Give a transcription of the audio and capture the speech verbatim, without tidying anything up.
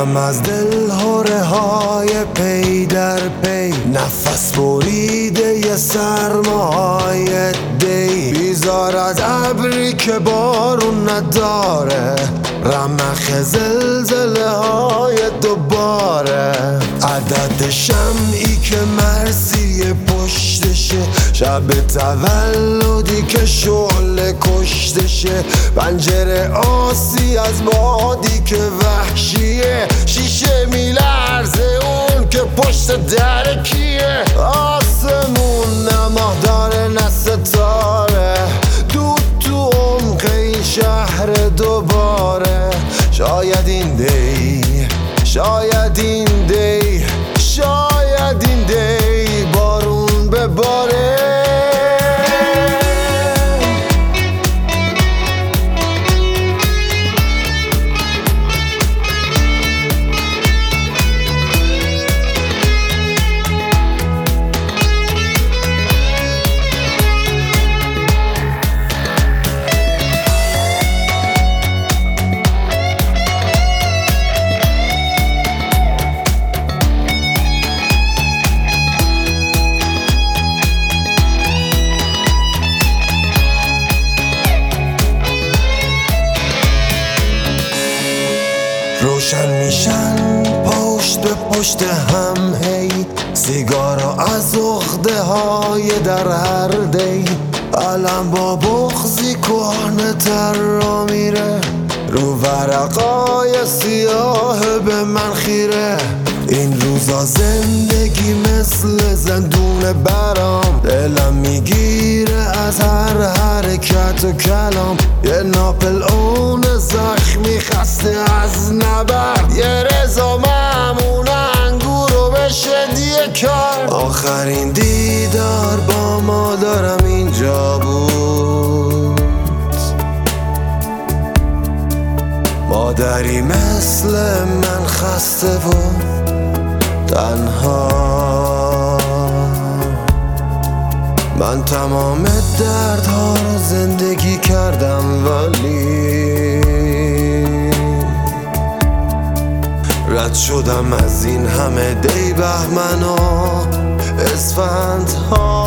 شدم از دل هره های پی در پی، نفس بریده ی سرمای دی، بیزار از ابری که بارون نداره، رمق زلزله های دوباره، عدد شمعی که مرسی پشتشه، شب تولدی که شعله کشتشه، پنجره آسی از بادی که وحشیه، شیشه میلرزه اون که پشت در کیه، آسمون نماه داره نه ستاره، دود تو عمق این شهر دوباره، شاید این دی شاید این دی شاید این دی بارون بباره. روشن میشن پشت به پشت هم هی، سیگارا از عقده های در هر دی، علم با بغضی کهنه تر را میره، رو ورقای سیاه به من خیره، این روزا زندگی مثل زندون برام، دلم میگیره از هر حرکت و کلام، یه ناپل اون زخمی خسته از نبرد، یه رضا ممون انگور رو بشه دیه کار، آخرین دیدار با مادرم اینجا بود، مادری مثل من خسته بود تنها، من تمام دردها رو زندگی کردم ولی رد شدم از این همه دی بهمن و اسفندها.